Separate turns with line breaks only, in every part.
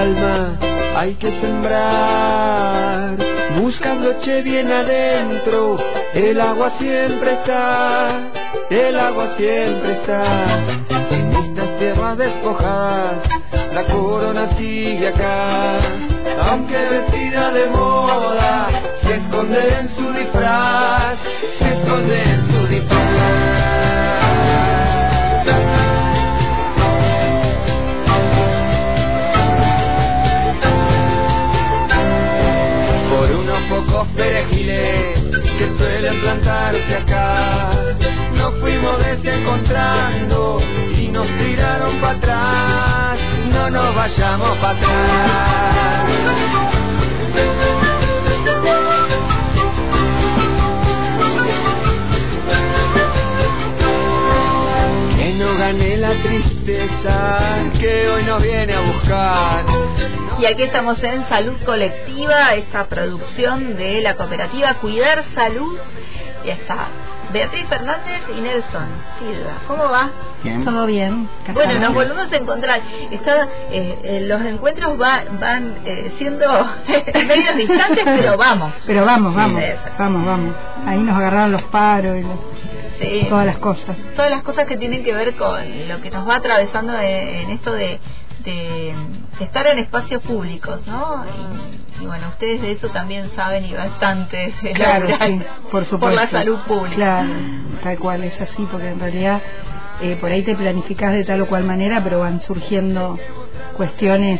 alma hay que sembrar, buscándoche bien adentro, el agua siempre está, el agua siempre está. En estas tierras despojadas, la corona sigue acá, aunque vestida de moda, se esconde en su disfraz, se esconde en su disfraz. Pocos perejiles que suelen plantarse acá, nos fuimos desencontrando y nos tiraron para atrás, no nos vayamos para atrás. Que no gane la tristeza que hoy nos viene a buscar.
Y aquí estamos en Salud Colectiva, esta producción de la cooperativa Cuidar Salud. Y está Beatriz Fernández y Nelson Silva. ¿Cómo va?
Bien.
Todo bien.
Bueno, nos volvemos a encontrar. Los encuentros van siendo medios distantes, pero vamos.
Pero vamos.
Sí.
Vamos. Ahí nos agarraron los paros y
sí,
todas las cosas.
Todas las cosas que tienen que ver con lo que nos va atravesando en esto de estar en espacios públicos, ¿no? Y bueno, ustedes de eso también saben y bastante.
Claro, sí, por supuesto.
Por la salud pública.
Claro, tal cual, es así, porque en realidad por ahí te planificás de tal o cual manera, pero van surgiendo cuestiones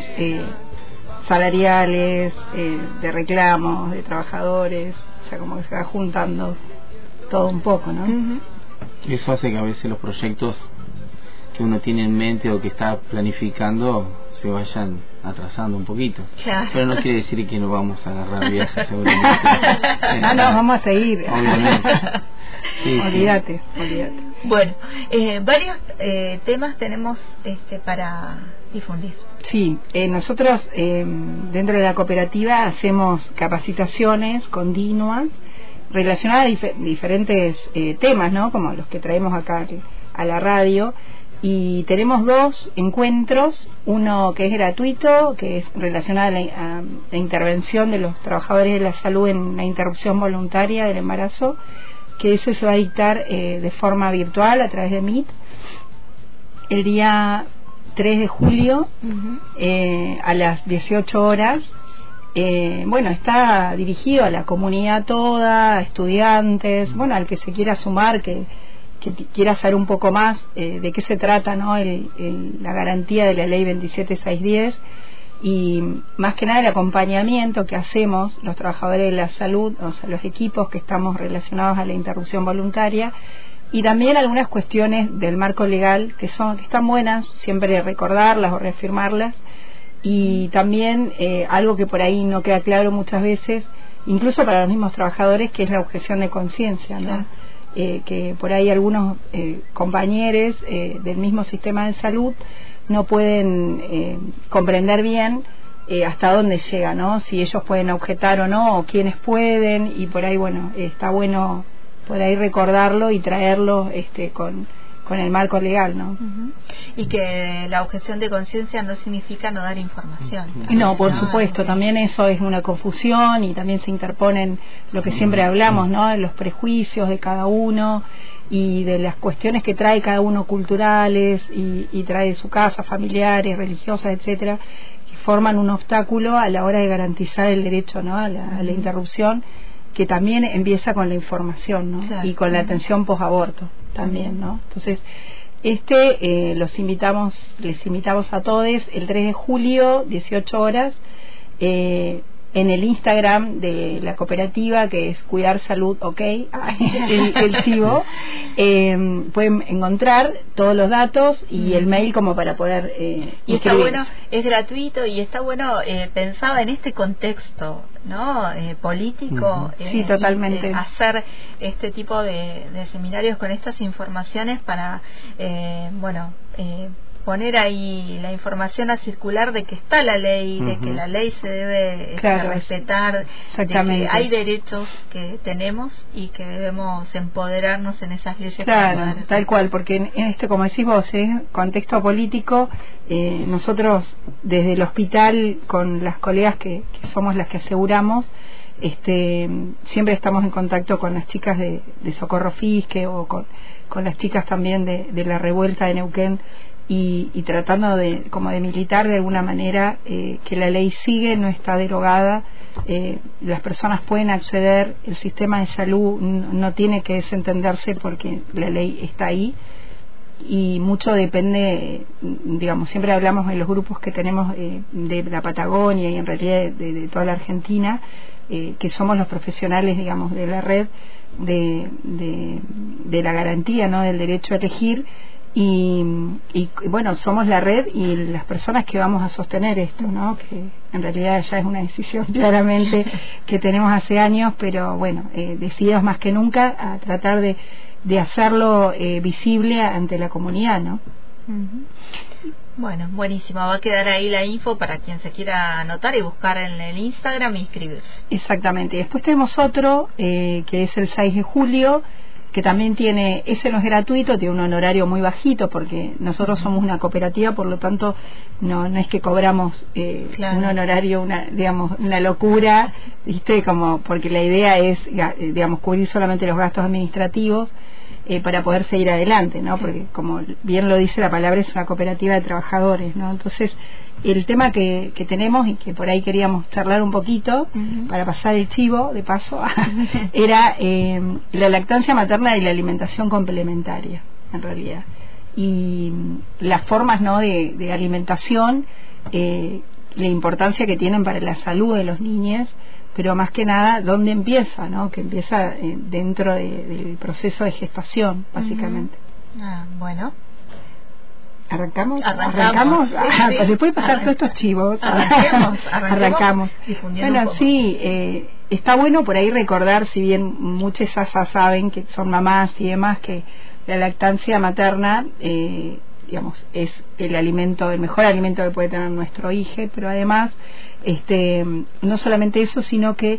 salariales, de reclamos, de trabajadores, o sea, como que se va juntando todo un poco, ¿no?
Uh-huh.
Eso hace que a veces los proyectos que uno tiene en mente o que está planificando se vayan atrasando un poquito.
Claro.
Pero no quiere decir que no vamos a agarrar viajes seguramente.
No, vamos a seguir.
Obviamente. Sí,
Olvídate.
Bueno, varios temas tenemos para difundir.
Sí, nosotros dentro de la cooperativa hacemos capacitaciones continuas relacionadas a diferentes temas, ¿no? Como los que traemos acá a la radio. Y tenemos 2 encuentros, uno que es gratuito, que es relacionado a la intervención de los trabajadores de la salud en la interrupción voluntaria del embarazo, que ese se va a dictar de forma virtual a través de Meet el día 3 de julio a las 18 horas. Bueno, está dirigido a la comunidad toda, a estudiantes, bueno, al que se quiera sumar, que quiera saber un poco más de qué se trata, ¿no? La garantía de la ley 27610 y más que nada el acompañamiento que hacemos los trabajadores de la salud, o sea, los equipos que estamos relacionados a la interrupción voluntaria, y también algunas cuestiones del marco legal que están buenas, siempre recordarlas o reafirmarlas, y también algo que por ahí no queda claro muchas veces, incluso para los mismos trabajadores, que es la objeción de conciencia, ¿no?
Claro.
Que por ahí algunos compañeros del mismo sistema de salud no pueden comprender bien hasta dónde llega, ¿no? Si ellos pueden objetar o no, o quiénes pueden, y por ahí, bueno, está bueno por ahí recordarlo y traerlo con el marco legal, ¿no?
Uh-huh. Y que la objeción de conciencia no significa no dar información.
No, por supuesto, también eso es una confusión y también se interponen lo que siempre hablamos, ¿no? Los prejuicios de cada uno y de las cuestiones que trae cada uno culturales y trae de su casa, familiares, religiosas, etcétera, que forman un obstáculo a la hora de garantizar el derecho, ¿no? a la interrupción, que también empieza con la información, ¿no?
Claro.
Y con la atención posaborto también, ¿no? Entonces, les invitamos a todos el 3 de julio, 18 horas, en el Instagram de la cooperativa, que es Cuidar Salud, ok, el chivo, pueden encontrar todos los datos y el mail como para poder
y está bueno, es gratuito y está bueno pensado en este contexto, ¿no? Político.
Sí, totalmente.
Hacer este tipo de seminarios con estas informaciones para poner ahí la información a circular de que está la ley, de que la ley se debe respetar, de que hay derechos que tenemos y que debemos empoderarnos en esas leyes.
Claro, tal cual, porque en este, como decís vos, contexto político, nosotros desde el hospital, con las colegas que somos las que aseguramos, siempre estamos en contacto con las chicas de Socorro Fisque o con las chicas también de la revuelta de Neuquén, y tratando de militar de alguna manera que la ley sigue, no está derogada, las personas pueden acceder, el sistema de salud no tiene que desentenderse porque la ley está ahí, y mucho depende, digamos, siempre hablamos en los grupos que tenemos de la Patagonia y en realidad de toda la Argentina, que somos los profesionales, digamos, de la red de la garantía, ¿no?, del derecho a elegir, y bueno, somos la red y las personas que vamos a sostener esto, ¿no?, que en realidad ya es una decisión claramente que tenemos hace años, pero bueno, decididos más que nunca a tratar de hacerlo visible ante la comunidad, ¿no?
Bueno, buenísimo, va a quedar ahí la info para quien se quiera anotar y buscar en el Instagram y inscribirse.
Exactamente. Después tenemos otro que es el 6 de julio, que también ese no es gratuito, tiene un honorario muy bajito porque nosotros somos una cooperativa, por lo tanto no es que cobramos un honorario, una locura, ¿viste? Como porque la idea es, digamos, cubrir solamente los gastos administrativos para poder seguir adelante, ¿no? Porque como bien lo dice la palabra, es una cooperativa de trabajadores, ¿no? Entonces, el tema que tenemos y que por ahí queríamos charlar un poquito para pasar el chivo de paso era la lactancia materna y la alimentación complementaria, en realidad, y las formas, ¿no?, de alimentación, la importancia que tienen para la salud de los niños, pero más que nada dónde empieza, ¿no?, que empieza dentro del proceso de gestación, básicamente.
Bueno,
¿Arrancamos?
Sí, sí.
Después de pasar todos estos chivos, arrancamos. Bueno, sí, está bueno por ahí recordar, si bien muchas ya saben que son mamás y demás, que la lactancia materna, digamos, es el mejor alimento que puede tener nuestro hijo, pero además, no solamente eso, sino que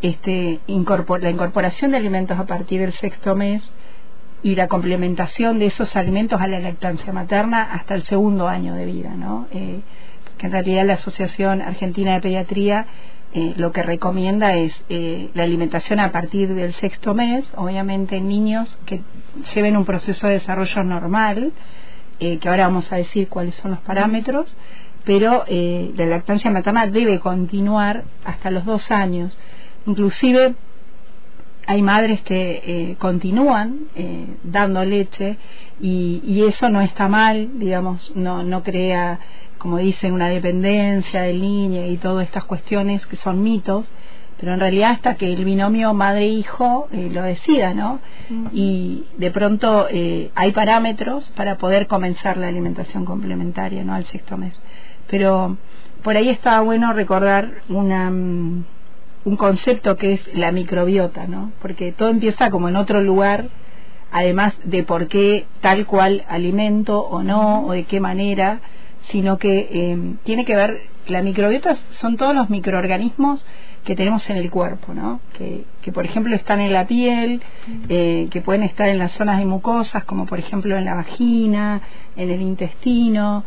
la incorporación de alimentos a partir del 6º mes y la complementación de esos alimentos a la lactancia materna hasta el 2º año de vida, ¿no? Que en realidad la Asociación Argentina de Pediatría lo que recomienda es la alimentación a partir del 6º mes, obviamente en niños que lleven un proceso de desarrollo normal, que ahora vamos a decir cuáles son los parámetros, pero la lactancia materna debe continuar hasta los 2 años. Inclusive hay madres que continúan dando leche y eso no está mal, digamos, no crea, como dicen, una dependencia del niño y todas estas cuestiones que son mitos, pero en realidad hasta que el binomio madre-hijo lo decida, ¿no? Y de pronto hay parámetros para poder comenzar la alimentación complementaria, ¿no?, al 6º mes. Pero por ahí estaba bueno recordar un concepto que es la microbiota, ¿no? Porque todo empieza como en otro lugar, además de por qué tal cual alimento o no, o de qué manera, sino que tiene que ver, la microbiota son todos los microorganismos que tenemos en el cuerpo, ¿no? Que por ejemplo están en la piel, que pueden estar en las zonas de mucosas, como por ejemplo en la vagina, en el intestino,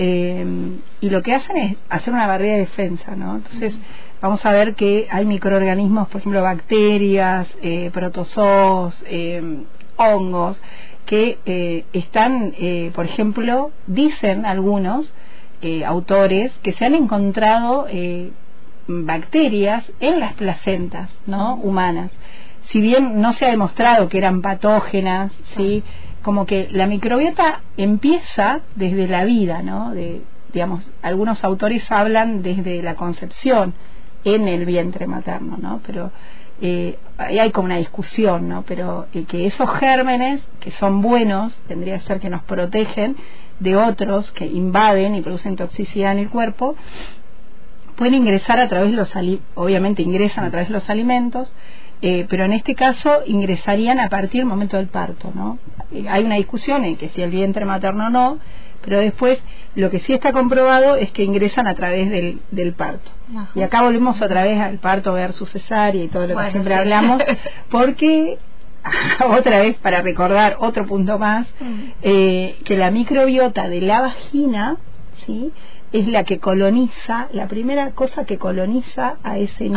y lo que hacen es hacer una barrera de defensa, ¿no? Entonces vamos a ver que hay microorganismos, por ejemplo bacterias, protozoos, hongos, que están, por ejemplo, dicen algunos autores que se han encontrado bacterias en las placentas, ¿no?, humanas. Si bien no se ha demostrado que eran patógenas, ¿sí?, como que la microbiota empieza desde la vida, ¿no? Digamos, algunos autores hablan desde la concepción en el vientre materno, ¿no? Pero ahí hay como una discusión, ¿no? Pero que esos gérmenes, que son buenos, tendría que ser que nos protegen de otros que invaden y producen toxicidad en el cuerpo, pueden ingresar a través de obviamente ingresan a través de los alimentos, pero en este caso ingresarían a partir del momento del parto, ¿no? Hay una discusión en que si el vientre materno o no, pero después lo que sí está comprobado es que ingresan a través del parto. Ajá. Y acá volvemos otra vez al parto versus cesárea y todo lo que siempre hablamos, porque otra vez para recordar otro punto más, que la microbiota de la vagina, ¿sí?, es la que coloniza, la primera cosa que coloniza a ese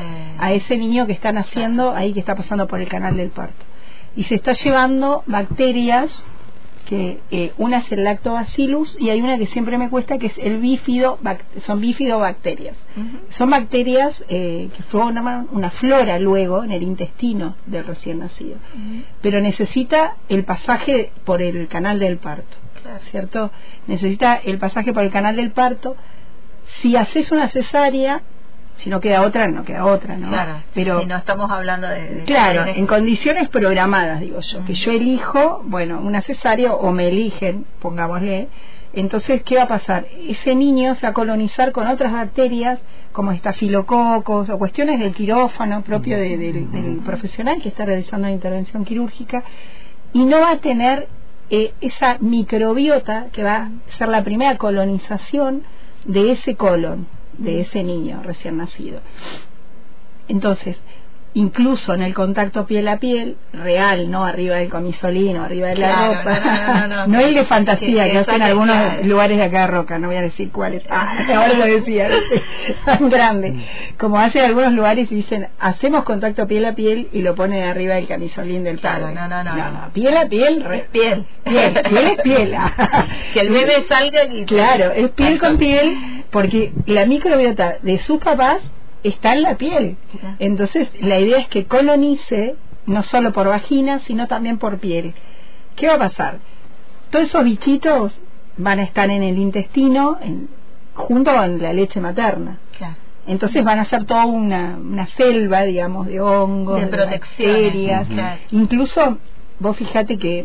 niño que está naciendo, ahí que está pasando por el canal del parto, y se está llevando bacterias, que una es el lactobacillus y hay una que siempre me cuesta, que es el son bifidobacterias. Son bacterias que forman una flora luego en el intestino del recién nacido, pero necesita el pasaje por el canal del parto, ¿cierto? Necesita el pasaje por el canal del parto. Si haces una cesárea, si no queda otra, no queda otra, ¿no?
Claro,
pero
si no estamos hablando de
claro, en condiciones programadas, digo yo, que yo elijo, bueno, una cesárea o me eligen, pongámosle, entonces, ¿qué va a pasar? Ese niño se va a colonizar con otras bacterias, como estafilococos o cuestiones del quirófano propio del profesional que está realizando la intervención quirúrgica, y no va a tener esa microbiota que va a ser la primera colonización de ese colon, de ese niño recién nacido. Entonces, incluso en el contacto piel a piel real, no arriba del camisolino, arriba de la ropa, no el de fantasía que hacen algunos lugares de acá de Roca, no voy a decir cuáles, ahora lo decía, tan grande, como hacen algunos lugares y dicen, hacemos contacto piel a piel, y lo ponen arriba del camisolín del padre. No, piel a piel, piel es piel.
Que el bebé salga y...
Claro, es piel con piel, porque la microbiota de sus papás está en la piel. Entonces la idea es que colonice no solo por vagina, sino también por piel. ¿Qué va a pasar? Todos esos bichitos van a estar en el intestino junto con la leche materna. Entonces van a ser toda una selva, digamos, de hongos, de bacterias. Incluso vos fíjate que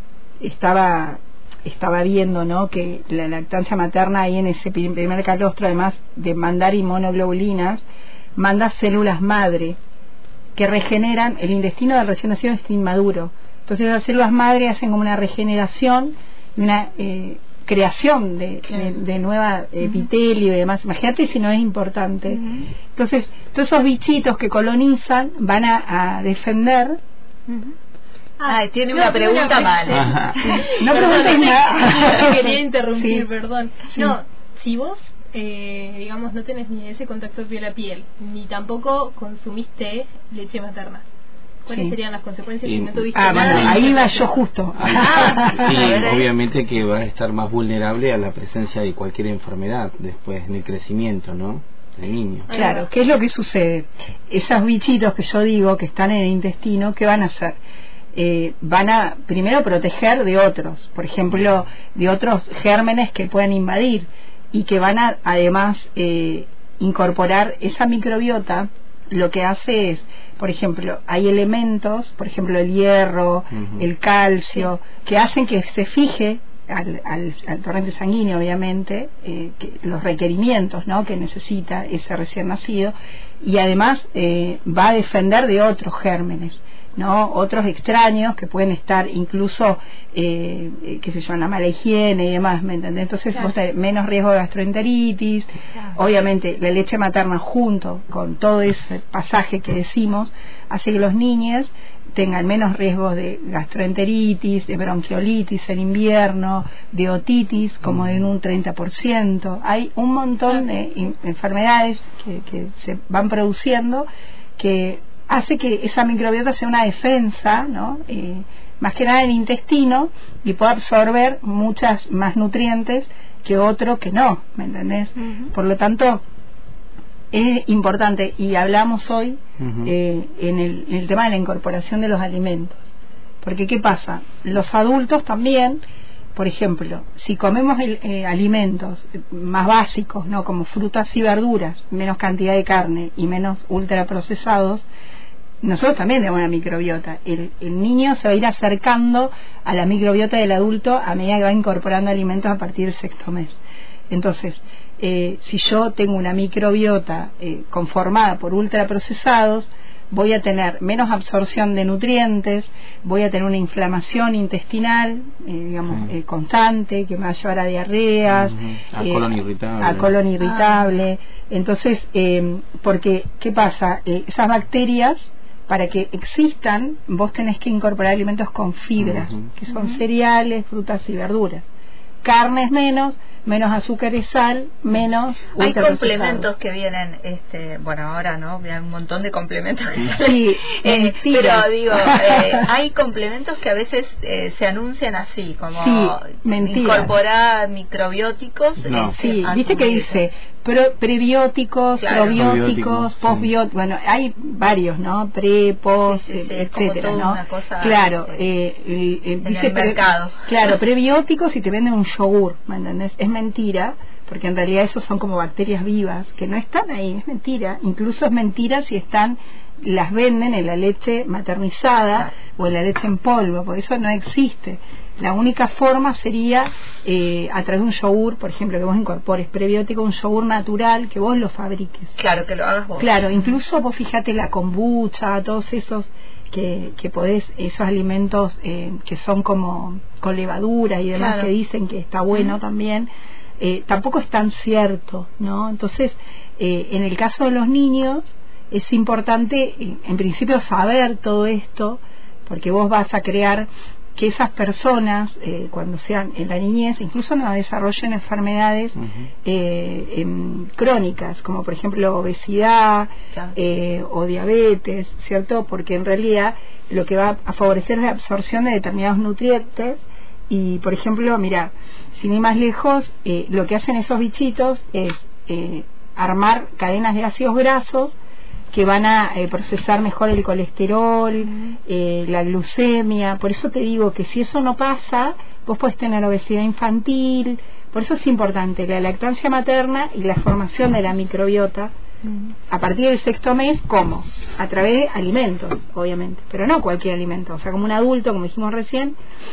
estaba viendo, ¿no?, que la lactancia materna ahí en ese primer calostro, además de mandar inmunoglobulinas, manda células madre que regeneran el intestino del recién nacido, está inmaduro. Entonces las células madre hacen como una regeneración y una creación de nueva epitelio y demás. Imagínate si no es importante. Entonces todos esos bichitos que colonizan van a defender.
Tiene una pregunta mala.
No preguntes nada.
Quería interrumpir, perdón.
Sí.
No, si vos, digamos, no tenés ni ese contacto piel a piel, ni tampoco consumiste leche materna, ¿cuáles serían las consecuencias si no tuviste nada?
Ahí va yo justo.
Sí, obviamente que va a estar más vulnerable a la presencia de cualquier enfermedad después en el crecimiento, ¿no?, del niño.
Claro, ¿qué es lo que sucede? Esos bichitos que yo digo que están en el intestino, ¿qué van a hacer? Van a primero proteger de otros, por ejemplo, de otros gérmenes que pueden invadir, y que van a además incorporar esa microbiota. Lo que hace es, por ejemplo, hay elementos, por ejemplo el hierro, el calcio, que hacen que se fije al torrente sanguíneo, obviamente, que los requerimientos, ¿no?, que necesita ese recién nacido, y además va a defender de otros gérmenes, ¿no?, otros extraños que pueden estar incluso, qué sé yo, en la mala higiene y demás, ¿me entendés? Entonces vos tenés menos riesgo de gastroenteritis. Obviamente la leche materna junto con todo ese pasaje que decimos hace que los niños tengan menos riesgos de gastroenteritis, de bronquiolitis en invierno, de otitis como en un 30%. Hay un montón de enfermedades que se van produciendo, que hace que esa microbiota sea una defensa, ¿no?, más que nada en el intestino, y pueda absorber muchas más nutrientes que otro que no, ¿me entendés? Por lo tanto, es importante, y hablamos hoy en el tema de la incorporación de los alimentos, porque ¿qué pasa? Los adultos también, por ejemplo, si comemos alimentos más básicos, ¿no?, como frutas y verduras, menos cantidad de carne y menos ultraprocesados, nosotros también tenemos una microbiota. El niño se va a ir acercando a la microbiota del adulto a medida que va incorporando alimentos a partir del 6º mes. Entonces, si yo tengo una microbiota conformada por ultraprocesados, voy a tener menos absorción de nutrientes, voy a tener una inflamación intestinal, constante, que me va a llevar a diarreas,
a colon irritable.
Entonces, porque, ¿qué pasa? Esas bacterias, para que existan, vos tenés que incorporar alimentos con fibras, que son cereales, frutas y verduras. Carnes menos azúcar y sal, menos
hay complementos que vienen, ahora no, hay un montón de complementos
sí,
pero digo, hay complementos que a veces se anuncian así, como incorporar microbióticos.
Viste que dice prebióticos, probióticos, postbióticos, bueno, hay varios, ¿no? Post, etcétera, ¿no? Claro,
dice el mercado.
Claro, prebióticos y te venden un yogur, ¿me entendés? Es mentira, porque en realidad esos son como bacterias vivas que no están ahí, es mentira. Incluso es mentira si las venden en la leche maternizada o en la leche en polvo, porque eso no existe. La única forma sería a través de un yogur, por ejemplo, que vos incorpores prebiótico, un yogur natural, que vos lo fabriques.
Claro, que lo hagas vos.
Claro, incluso vos fíjate la kombucha, todos esos que podés, esos alimentos que son como con levadura y demás, que dicen que está bueno también, tampoco es tan cierto, ¿no? Entonces, en el caso de los niños, es importante, en principio, saber todo esto, porque vos vas a crear que esas personas, cuando sean en la niñez, incluso no desarrollen enfermedades crónicas, como por ejemplo obesidad o diabetes, ¿cierto? Porque en realidad lo que va a favorecer es la absorción de determinados nutrientes. Y por ejemplo, mira, sin ir más lejos, lo que hacen esos bichitos es armar cadenas de ácidos grasos que van a procesar mejor el colesterol, la glucemia. Por eso te digo que si eso no pasa, vos podés tener obesidad infantil. Por eso es importante la lactancia materna y la formación de la microbiota a partir del 6º mes. ¿Cómo? A través de alimentos, obviamente, pero no cualquier alimento. O sea, como un adulto, como dijimos recién,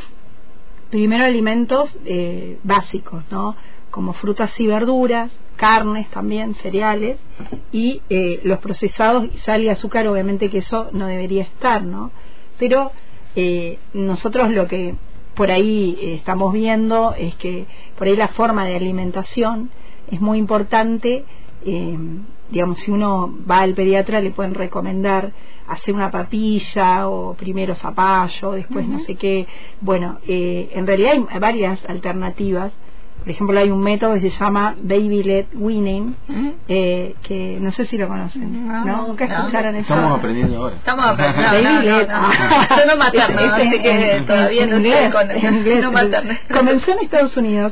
primero alimentos básicos, ¿no? Como frutas y verduras, carnes también, cereales, y los procesados, sal y azúcar, obviamente que eso no debería estar, ¿no? Pero nosotros lo que por ahí estamos viendo es que por ahí la forma de alimentación es muy importante. Digamos, si uno va al pediatra le pueden recomendar hacer una papilla o primero zapallo, después no sé qué. Bueno, en realidad hay varias alternativas. Por ejemplo, hay un método que se llama Baby Led Weaning, que no sé si lo conocen. ¿Nunca escucharon eso?
Estamos aprendiendo ahora.
Estamos aprendiendo. Yo no materno, así que todavía no estoy con no materno.
Comenzó en Estados Unidos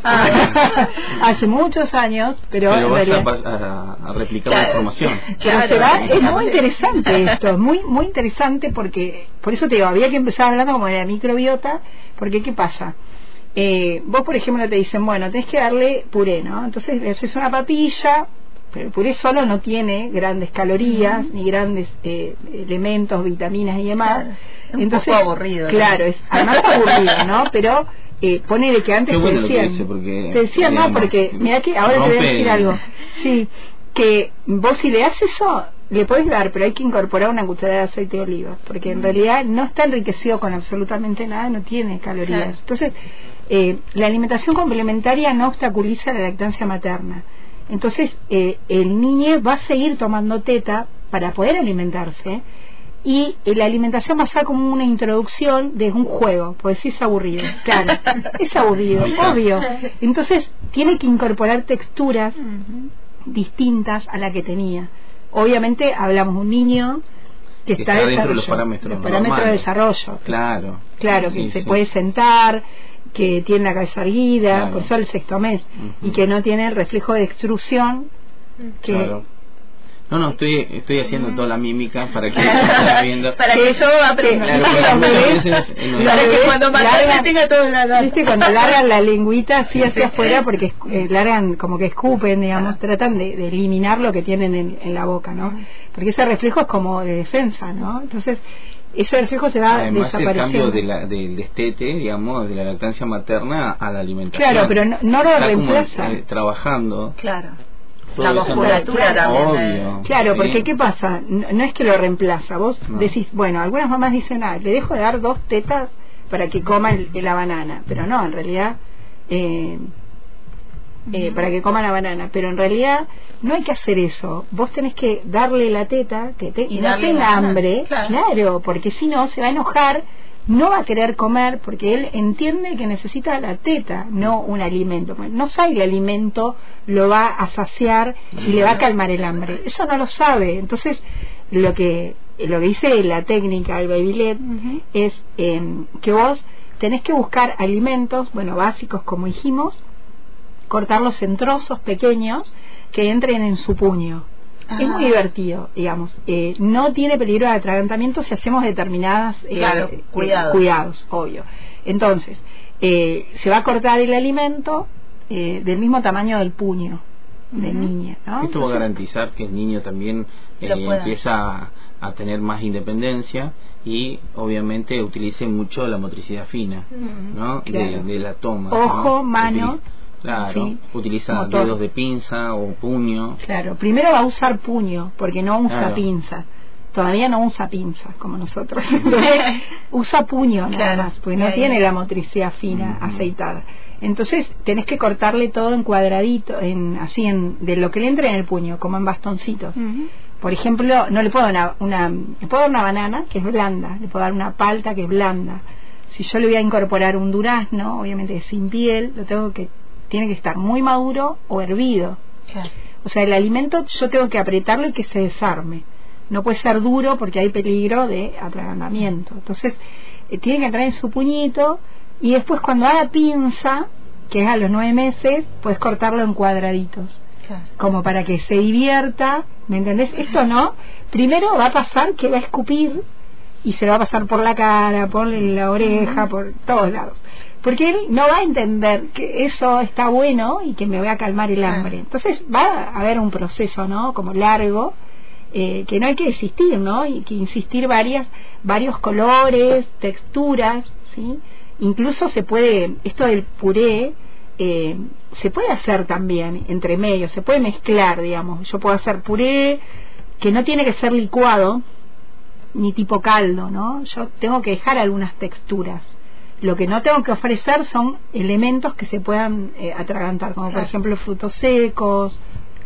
hace muchos años, pero
vas a replicar la información.
Claro, es muy interesante esto, es muy interesante, porque por eso te digo, había que empezar hablando como de la microbiota, porque ¿qué pasa? Vos, por ejemplo, te dicen, bueno, tenés que darle puré, ¿no? Entonces le haces una papilla, pero el puré solo no tiene grandes calorías, ni grandes elementos, vitaminas y demás.
Claro, es un poco aburrido.
Claro, además es aburrido, ¿no? Pero ponele que antes
te
decían, no, porque mira que ahora te voy a decir algo. Sí, que vos si le haces eso, le podés dar, pero hay que incorporar una cucharada de aceite de oliva, porque en realidad no está enriquecido con absolutamente nada, no tiene calorías. Claro. Entonces, la alimentación complementaria no obstaculiza la lactancia materna. Entonces, el niño va a seguir tomando teta para poder alimentarse, y la alimentación va a ser como una introducción de un juego, pues sí, es aburrido, claro, es aburrido, obvio. Entonces, tiene que incorporar texturas distintas a la que tenía. Obviamente hablamos de un niño que está
dentro de los parámetros
de desarrollo.
Claro,
que se puede sentar, que tiene la cabeza erguida, por eso el 6º mes, y que no tiene el reflejo de extrusión que
No, estoy haciendo toda la mímica para que vaya viendo.
Para que yo aprenda.
Para
que cuando Materna tenga todo la...
¿Viste? Cuando largan la lengüita así hacia afuera, porque largan como que escupen, digamos, tratan de eliminar lo que tienen en la boca, ¿no? Porque ese reflejo es como de defensa, ¿no? Entonces, ese reflejo se va desapareciendo.
El cambio del destete, digamos, de la lactancia materna a la alimentación.
Claro, pero no lo reemplaza.
Trabajando.
Claro. la musculatura también.
Obvio.
Claro, porque ¿qué pasa? No es que lo reemplaza. Vos decís, bueno, algunas mamás dicen, le dejo de dar 2 tetas para que coma la banana, pero no, en realidad para que coma la banana, pero en realidad no hay que hacer eso. Vos tenés que darle la teta y no tenga hambre, claro, porque si no se va a enojar, no va a querer comer, porque él entiende que necesita la teta, no un alimento. No sabe el alimento lo va a saciar y le va a calmar el hambre, eso no lo sabe. Entonces lo que dice la técnica del baby led es que vos tenés que buscar alimentos, básicos como dijimos, cortarlos en trozos pequeños que entren en su puño. Es muy divertido, digamos. No tiene peligro de atragantamiento si hacemos determinadas cuidados, obvio. Entonces, se va a cortar el alimento del mismo tamaño del puño del niño, ¿no?
Esto va a garantizar que el niño también empieza a tener más independencia y obviamente utilice mucho la motricidad fina, ¿no?
Claro.
De la toma,
ojo,
¿no?
mano.
Claro, utiliza dedos de pinza o puño.
Claro, primero va a usar puño, porque no usa pinza. Todavía no usa pinza, como nosotros. Entonces, usa puño nada más, porque no tiene la motricidad fina, aceitada. Entonces, tenés que cortarle todo en cuadradito, de lo que le entre en el puño, como en bastoncitos. Por ejemplo, no le puedo dar le puedo dar una banana, que es blanda, le puedo dar una palta, que es blanda. Si yo le voy a incorporar un durazno, obviamente sin piel, tiene que estar muy maduro o hervido. O sea, el alimento yo tengo que apretarlo y que se desarme. No puede ser duro porque hay peligro de atragantamiento. Entonces, tiene que entrar en su puñito y después cuando haga pinza, que es a los 9 meses, puedes cortarlo en cuadraditos. Como para que se divierta, ¿me entendés? Esto no. Primero va a pasar que va a escupir y se va a pasar por la cara, por la oreja, por todos lados. Porque él no va a entender que eso está bueno y que me voy a calmar el hambre. Entonces va a haber un proceso, ¿no? Como largo, que no hay que desistir, ¿no? Y que insistir varios colores, texturas, ¿sí? Incluso esto del puré, se puede hacer también entre medio, se puede mezclar, digamos. Yo puedo hacer puré que no tiene que ser licuado, ni tipo caldo, ¿no? Yo tengo que dejar algunas texturas. Lo que no tengo que ofrecer son elementos que se puedan atragantar, como por ejemplo frutos secos,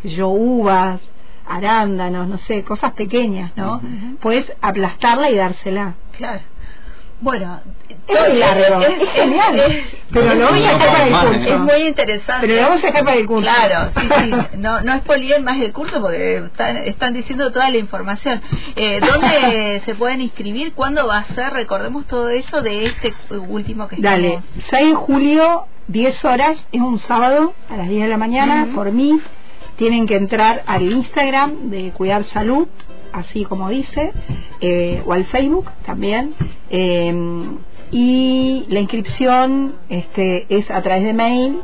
uvas, arándanos, no sé, cosas pequeñas, ¿no? Puedes aplastarla y dársela.
Claro. Bueno,
es muy largo, es genial, pero lo voy a dejar para el curso.
Es muy interesante.
Pero lo vamos a dejar para el curso.
Claro, sí. No expolien más el curso porque están diciendo toda la información. ¿Dónde se pueden inscribir? ¿Cuándo va a ser? Recordemos todo eso de este último que
estamos. 6 de julio, 10 horas, es un sábado, a las 10 de la mañana, por mí. Tienen que entrar al Instagram de Cuidar Salud, así como dice, o al Facebook también, y la inscripción es a través de mail,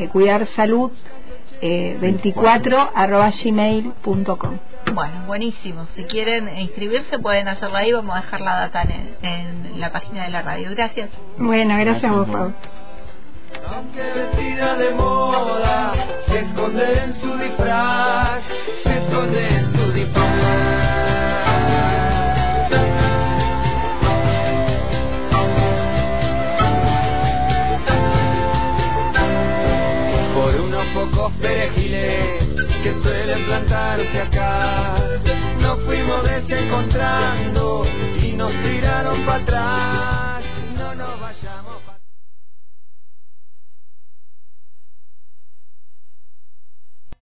cuidarsalud24@gmail.com.
Bueno, buenísimo. Si quieren inscribirse pueden hacerlo ahí. Vamos a dejar la data en la página de la radio. Gracias.
Bueno, gracias a vos, Pau.
Aunque vestida de moda, se esconde en su disfraz, se esconde en su disfraz. Por unos pocos perejiles que suelen plantarse acá, nos fuimos desencontrando y nos tiraron para atrás. No nos vayamos.